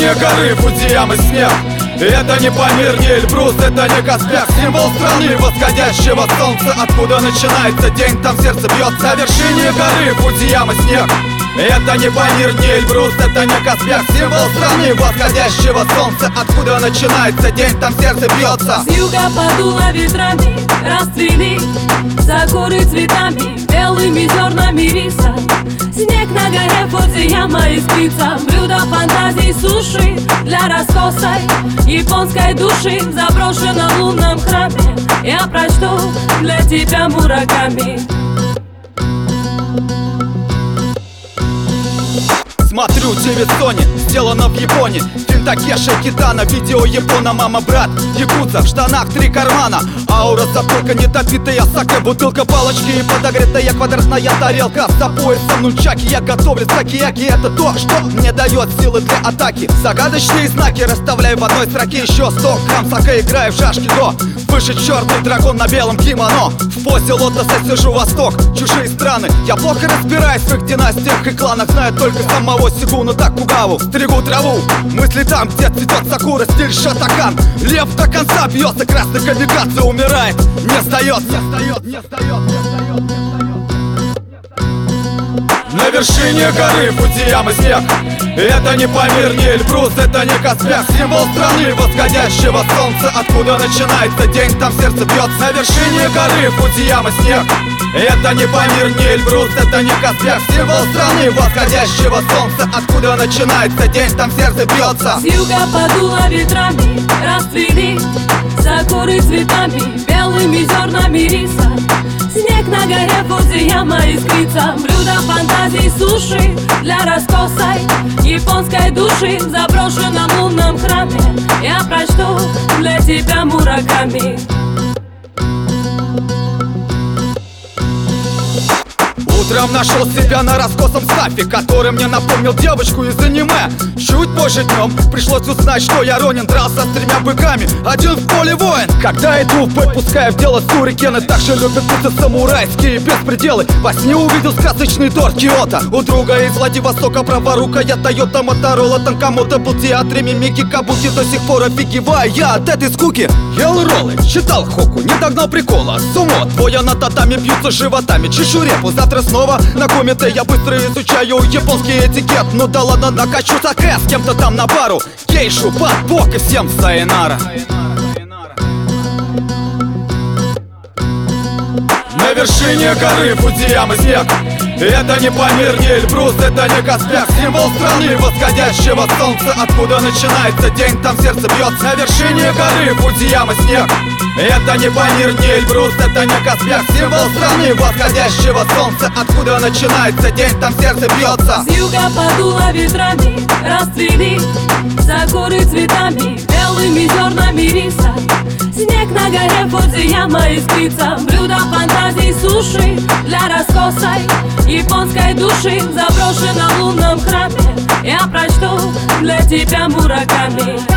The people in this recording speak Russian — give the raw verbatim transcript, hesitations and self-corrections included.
вершине горы Фудзиямы снег. Это не Памир, не Эльбрус, это не Каспиак. Символ страны восходящего солнца. Откуда начинается день, там сердце бьется. На вершине горы Фудзиямы снег. Это не Памир, не Эльбрус, это не Каспиак. Символ страны восходящего солнца. Откуда начинается день, там сердце бьется. С юга подуло ветрами, расцвели сакуры цветами, белыми зернами риса. Снег на горе Фудзияма искрится. Блюдо фантазий суши для раскосой японской души. В заброшенном лунном храме я прочту для тебя Мураками. Смотрю, девять Sony, сделано в Японии. Фильм Такеши Китано, видео Япона, мама, брат якудза, в штанах три кармана. Аура затылка, недопитая саке, бутылка, палочки и подогретая квадратная тарелка. За поясом нунчаки, я готовлю сакияки. Это то, что мне дает силы для атаки. Загадочные знаки расставляю в одной строке. Еще сто грамм саке, играю в шашки до. Выше черный дракон на белом кимоно. В позе лотоса сижу восток, чужие страны. Я плохо разбираюсь в их династиях и кланах. Знаю только самого Сигуну Токугаву. Стригу траву, мысли там, где цветет сакура, стиль шатакан. Лев до конца бьется, красный камикадзе умирает, не сдается, не сдается, не сдается, не сдается, не сдается. На вершине горы Фудзиямы снег. Это не Памир, не Эльбрус, это не Каспиак. Символ страны восходящего солнца. Откуда начинается день, там сердце бьется. На вершине горы Фудзиямы снег. Это не Памир, не Эльбрус, это не Каспиак. Символ страны восходящего солнца. Откуда начинается день, там сердце бьется. С юга подуло ветрами, расцвели сакуры цветами, белыми зернами риса. Снег на горе Фудзияма искрится. Блюдо фантазий суши для раскосой японской души. В заброшенном лунном храме я прочту для тебя Мураками. Утром нашел себя на раскосом сафе, который мне напомнил девочку из аниме. Чуть позже днем пришлось узнать, что я Ронин, дрался с тремя быками, один в поле воин. Когда иду в бой, пуская в дело сурикены, так же любят путься самурайские беспределы. Во сне увидел сказочный торт Киото. У друга из Владивостока праворука я Тойота, Моторола, Танкамото. Был в театре мимики, кабуки, до сих пор офигеваю я от этой скуки. Ел роллы, читал хоку, не догнал прикола. Сумо, двое на татами бьются животами. Чешу репу, завтра снова на комменты. Я быстро изучаю японский этикет. Ну да ладно, накачу саке с кем-то там на пару. Гейшу, под бок и всем сайонара. На вершине горы Фудзиямы снег. Это не Памир, не Эльбрус, это не Каспиак. Символ страны восходящего солнца. Откуда начинается день, там сердце бьется. На вершине горы Фудзиямы снег. Это не Памир, не Эльбрус, это не Каспиак. Символ страны восходящего солнца. Откуда начинается день, там сердце бьется. С юга подуло ветрами, расцвели сакуры цветами, белыми зернами риса. Снег на горе Фудзияма искрится. Блюдо фантазий суши для раскосой японской души. В заброшенном лунном храме я прочту для тебя Мураками.